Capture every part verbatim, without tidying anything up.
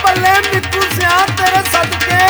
ਬੱਲੇ ਮਿੱਤੂ ਸਿਆ ਤੇਰੇ ਸਦਕੇ।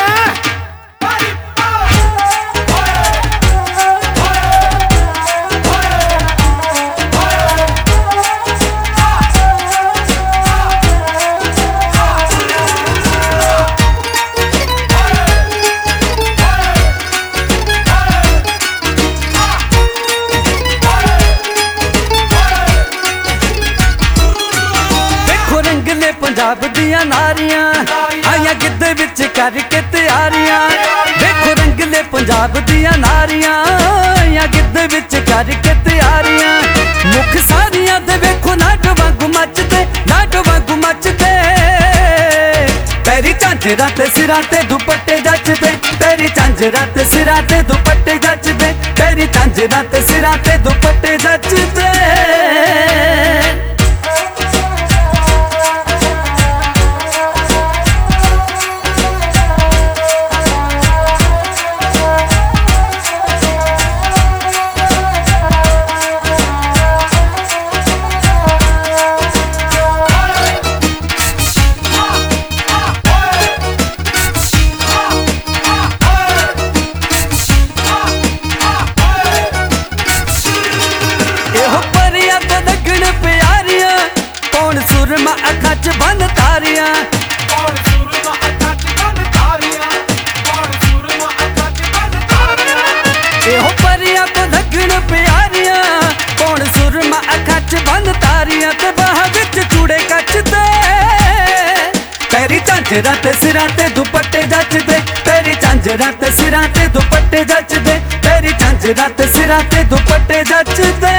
पंजाब दियां नारियां आइयां गिद्धे विच करके तैयारियां। देखो रंगले पंजाब दियां नारियां आइयां गिद्धे विच करके तैयारियां। मुख सारियां दे वेखो नाट वांगू मचदे, नाट वांगू मचदे। तेरी झांजरां ते सिरां ते दुपट्टे जचदे, तेरी झांजरां ते सिरां ते दुपट्टे जचदे, तेरी झांजरां ते सिरां ते दुपट्टे जचदे। सुरमा अखां च बन तारियां, कौन सुरमा अखां च बन तारियां, कौन सुरमा अखां च बन तारियां। एहो परियां तो लगण प्यारियां, कौन सुरमा अखां च बन तारियां। ते बाह विच चूड़े कचदे, तेरी झांजरां ते सिरां ते दुपट्टे जचदे, तेरी झांजरां ते सिरां ते दुपट्टे जचदे, तेरी झांजरां ते सिरां ते दुपट्टे जचदे।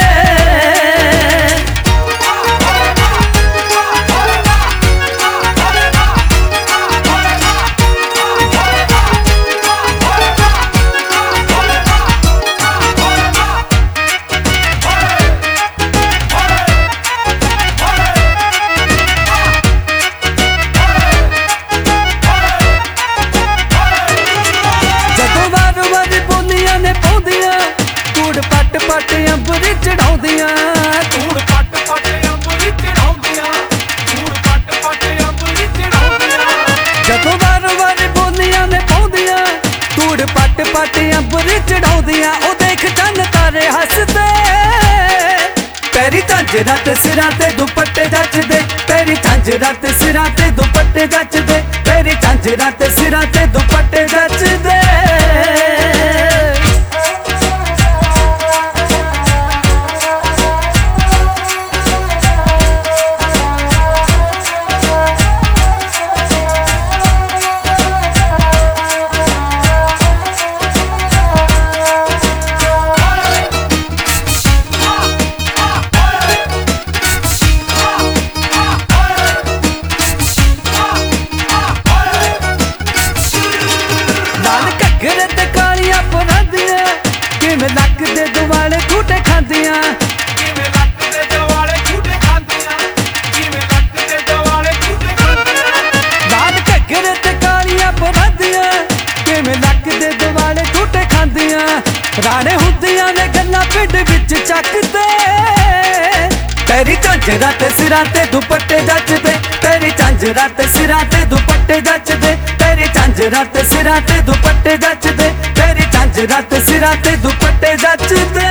पट अंबरी चढ़ाउंदियां, धूड़ पट पट अंबरी चढ़ाउंदियां, धूड़ पट पट अंबरी चढ़ाउंदियां। जदों वार वार बोलियां ने पाउंदियां, धूड़ पट पट अंबरी चढ़ाउंदियां। ओ देख चन्न तारे हसदे, तेरी झांजरां ते सिरां ते दुपट्टे जचदे, तेरी झांजरां ते सिरां ते दुपट्टे जचदे, तेरी झांजरां ते सिरां ते दुपट्टे जचदे। घरे ते कालियां परांदियां, किवें लक दे दुआले झूटे खांदियां, किवें लक दे दुआले झूटे खांदियां, किवें लक दे दुआले झूटे खांदियां। लाल घरे ते कालियां परांदियां, किवें लक दे दुआले झूटे खांदियां। राणे हुंदियां ने गल्लां पिंड विच चकदे, तेरी झांजरां ते सिरां ते दुपट्टे जचदे, तेरी झांजरां ते सिरां ते दुपट्टे जचदे, तेरी झांजरां ते सिरां ते दुपट्टे जचदे, तेरी झांजरां ते सिरां ते दुपट्टे जचदे।